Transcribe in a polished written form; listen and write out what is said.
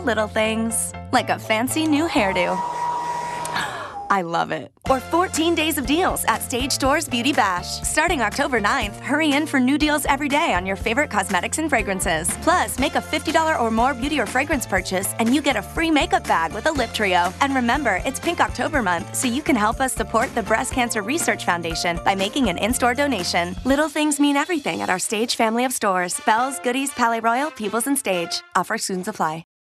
little things, like a fancy new hairdo. I love it. Or 14 days of deals at Stage Store's Beauty Bash. Starting October 9th, hurry in for new deals every day on your favorite cosmetics and fragrances. Plus, make a $50 or more beauty or fragrance purchase and you get a free makeup bag with a lip trio. And remember, it's Pink October month, so you can help us support the Breast Cancer Research Foundation by making an in-store donation. Little things mean everything at our Stage family of stores. Bells, Goodies, Palais Royal, Peebles, and Stage. Offer students apply.